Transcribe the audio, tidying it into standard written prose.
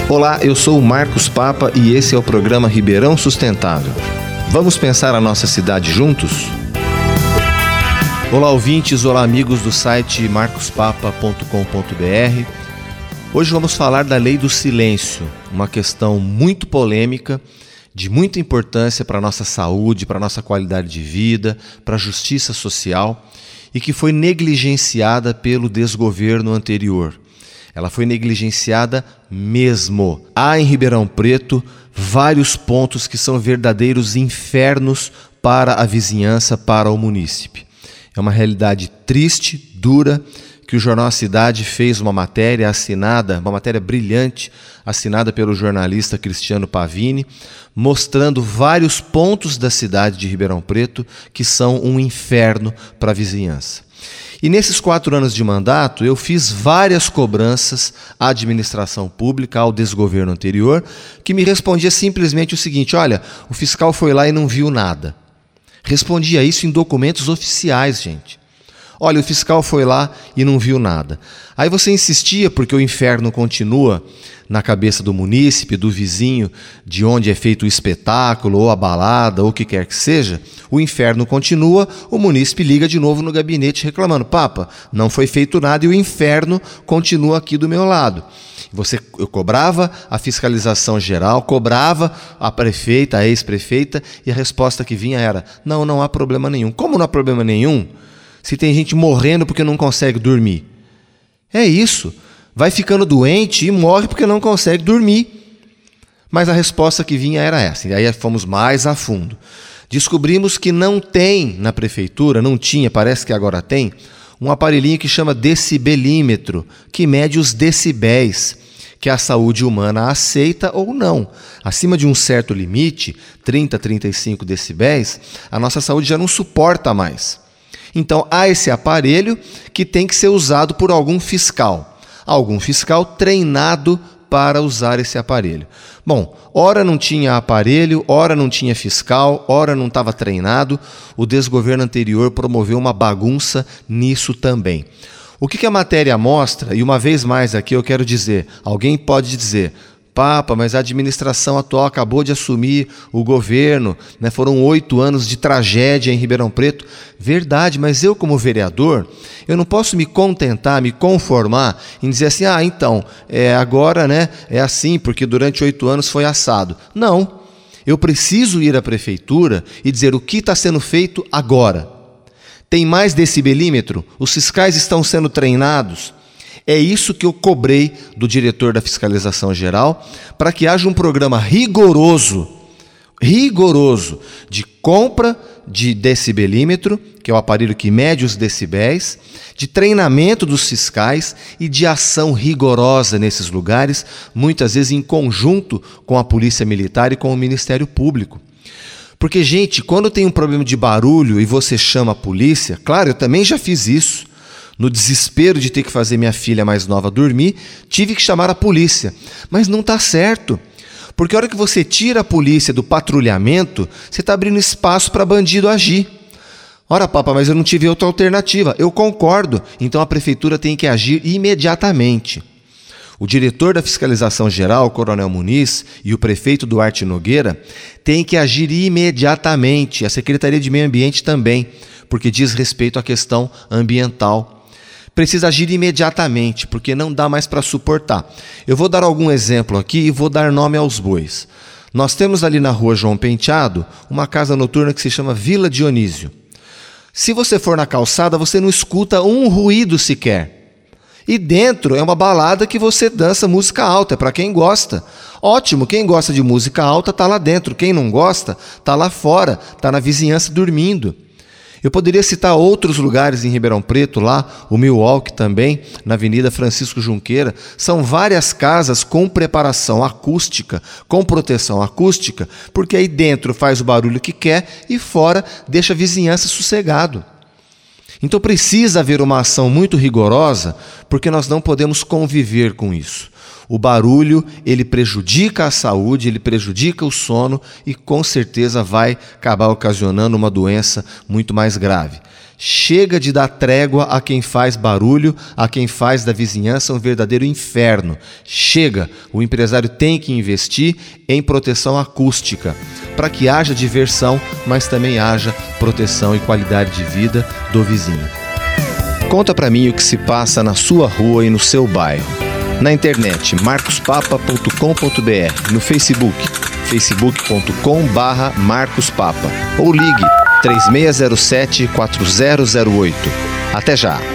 Olá, eu sou o Marcos Papa e esse é o programa Ribeirão Sustentável. Vamos pensar a nossa cidade juntos? Olá, ouvintes, olá, amigos do site marcospapa.com.br. Hoje vamos falar da Lei do Silêncio, uma questão muito polêmica, de muita importância para a nossa saúde, para a nossa qualidade de vida, para a justiça social e que foi negligenciada pelo desgoverno anterior. Ela foi negligenciada mesmo. Há em Ribeirão Preto vários pontos que são verdadeiros infernos para a vizinhança, para o munícipe. É uma realidade triste, dura, que o Jornal A Cidade fez uma matéria assinada, uma matéria brilhante, assinada pelo jornalista Cristiano Pavini, mostrando vários pontos da cidade de Ribeirão Preto que são um inferno para a vizinhança. E nesses 4 anos de mandato, eu fiz várias cobranças à administração pública, ao desgoverno anterior, que me respondia simplesmente o seguinte: olha, o fiscal foi lá e não viu nada. Respondia isso em documentos oficiais, gente. Olha, o fiscal foi lá e não viu nada. Aí você insistia, porque o inferno continua na cabeça do munícipe, do vizinho, de onde é feito o espetáculo, ou a balada, ou o que quer que seja. O inferno continua, o munícipe liga de novo no gabinete reclamando: Papa, não foi feito nada e o inferno continua aqui do meu lado. Eu cobrava a fiscalização geral, cobrava a prefeita, a ex-prefeita, e a resposta que vinha era: não há problema nenhum. Como não há problema nenhum? Se tem gente morrendo porque não consegue dormir. É isso. Vai ficando doente e morre porque não consegue dormir. Mas a resposta que vinha era essa. E aí fomos mais a fundo. Descobrimos que não tem na prefeitura, não tinha, parece que agora tem, um aparelhinho que chama decibelímetro, que mede os decibéis que a saúde humana aceita ou não. Acima de um certo limite, 30, 35 decibéis, a nossa saúde já não suporta mais. Então, há esse aparelho que tem que ser usado por algum fiscal treinado para usar esse aparelho. Bom, ora não tinha aparelho, ora não tinha fiscal, ora não estava treinado. O desgoverno anterior promoveu uma bagunça nisso também. O que a matéria mostra, e uma vez mais aqui eu quero dizer, alguém pode dizer: Papa, mas a administração atual acabou de assumir o governo, né? Foram 8 anos de tragédia em Ribeirão Preto. Verdade, mas eu como vereador, eu não posso me contentar, me conformar em dizer assim: então, agora, né, é assim, porque durante 8 anos foi assado. Não, eu preciso ir à prefeitura e dizer o que está sendo feito agora. Tem mais decibelímetro? Os fiscais estão sendo treinados? É isso que eu cobrei do diretor da Fiscalização Geral, para que haja um programa rigoroso de compra de decibelímetro, que é o aparelho que mede os decibéis, de treinamento dos fiscais e de ação rigorosa nesses lugares, muitas vezes em conjunto com a Polícia Militar e com o Ministério Público. Porque, gente, quando tem um problema de barulho e você chama a polícia, claro, eu também já fiz isso. No desespero de ter que fazer minha filha mais nova dormir, tive que chamar a polícia. Mas não está certo. Porque a hora que você tira a polícia do patrulhamento, você está abrindo espaço para bandido agir. Ora, Papa, mas eu não tive outra alternativa. Eu concordo. Então a prefeitura tem que agir imediatamente. O diretor da Fiscalização Geral, o Coronel Muniz, e o prefeito Duarte Nogueira têm que agir imediatamente. A Secretaria de Meio Ambiente também, porque diz respeito à questão ambiental. Precisa agir imediatamente, porque não dá mais para suportar. Eu vou dar algum exemplo aqui e vou dar nome aos bois. Nós temos ali na rua João Penteado uma casa noturna que se chama Vila Dionísio. Se você for na calçada, você não escuta um ruído sequer. E dentro é uma balada que você dança música alta, é para quem gosta. Ótimo, quem gosta de música alta está lá dentro, quem não gosta está lá fora, está na vizinhança dormindo. Eu poderia citar outros lugares em Ribeirão Preto, lá, o Milwaukee também, na Avenida Francisco Junqueira. São várias casas com preparação acústica, com proteção acústica, porque aí dentro faz o barulho que quer e fora deixa a vizinhança sossegado. Então precisa haver uma ação muito rigorosa, porque nós não podemos conviver com isso. O barulho, ele prejudica a saúde, ele prejudica o sono e com certeza vai acabar ocasionando uma doença muito mais grave. Chega de dar trégua a quem faz barulho, a quem faz da vizinhança um verdadeiro inferno. Chega! O empresário tem que investir em proteção acústica, para que haja diversão, mas também haja proteção e qualidade de vida do vizinho. Conta para mim o que se passa na sua rua e no seu bairro. Na internet, marcospapa.com.br, no Facebook, facebook.com/marcospapa, ou ligue 3607-4008. Até já!